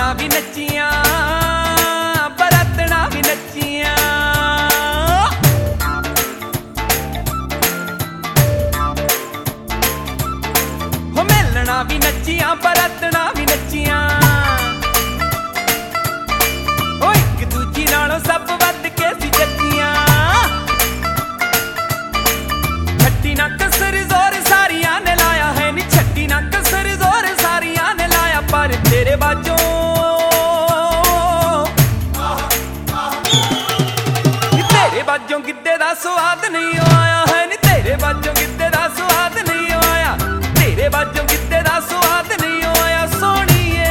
मेलना भी नचियां बरतना भी नचियां हो मेलना भी नचियां बरतना भी नचियां ओ एक दूजी नालों सब वध के सी जच्चियां छट्टी ना कसर जोर सारियां ने लाया है नी छट्टी ना कसर जोर सारियां ने लाया पर तेरे बाजों बाजों गिद्दे दा स्वाद नहीं आया है नी तेरे बाजों गिद्दे दा स्वाद नहीं आया तेरे बाजों गिद्दे दा स्वाद नहीं आया सोहणीए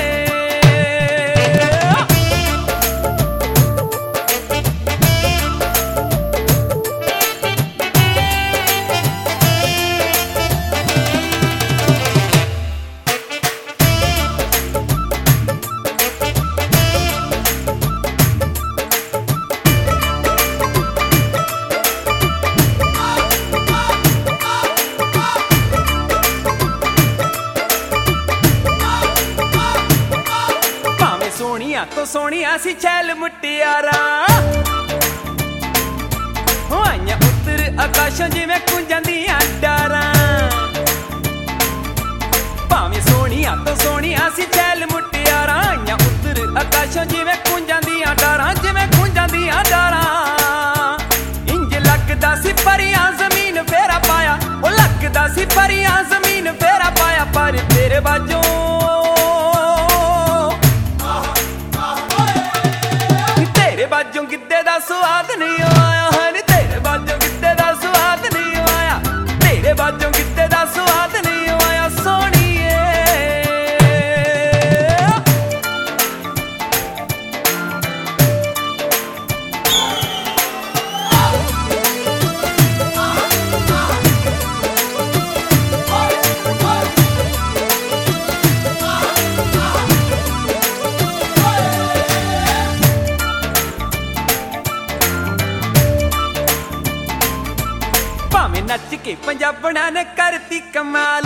तो सोहणिया सी छैल मुटियारा आईयां उत्तर आकाशों जिवें कुंजांदियां डारां भावें सोहणिया तो सोहणिया सी छैल मुटियारा आईयां उत्तर आकाशों जिवें कुंजांदियां डारां जिवें कुंजांदियां डारां इंज लगदा सी परियां जमीन फेरा पाया ओ लगदा सी परियां जमीन फेरा पाया पर तेरे बाजों बाजों गिद्दे दा स्वाद नहीं आया है नी तेरे बाजों गिद्दे दा स्वाद नहीं आया तेरे बाजों गिद्दे दा स्वाद नहीं आया सोहणीए नच के पंजाबना ने करती कमाल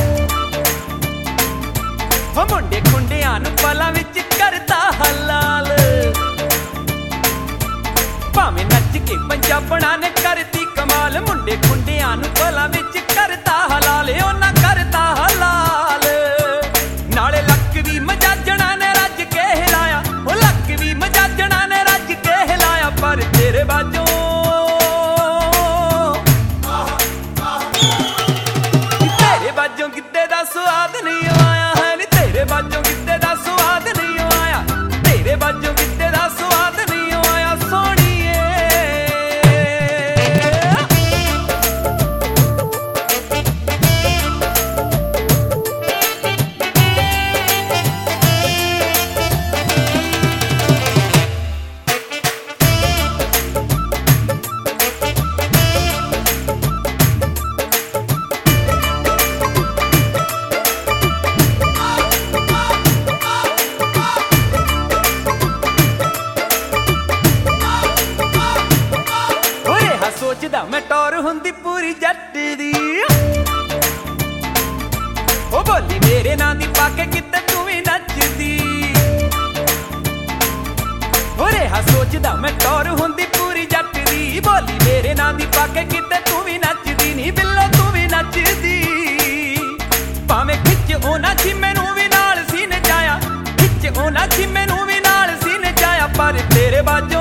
हो मुंडे खुंडियां नूं पलां विच करता हलाल भावें नच के पंजाबना ने करती कमाल मुंडे खुंडियां नूं पलां विच करता हलाल ओना करता हलाल नाले लक भी मजाजणा ने रज के हिलाया ओ लक भी मजाजणा ने रज के हिलाया पर तेरे बाजों बाजों गिद्दे दा स्वाद नहीं आया है नी तेरे बाजों गिद्दे दा स्वाद नहीं आया तेरे बाजों गिद्दे दा स्वाद नहीं आया सोहणीए सोचदा मैं टौर हुंदी पूरी जट दी ओ बोली मेरे नां दी पाके किते तू भी नचदी ओ रेहा सोचदा मैं टौर हुंदी पूरी जट दी बोली मेरे नां दी पाके किते तू भी नचदी नी बिल्लो तू भी नचदी भावें खिच ओना छिमे नूं भी नाल सीने जाया खिच ओना छिमे नूं भी नाल सीने जाया पर तेरे बाजों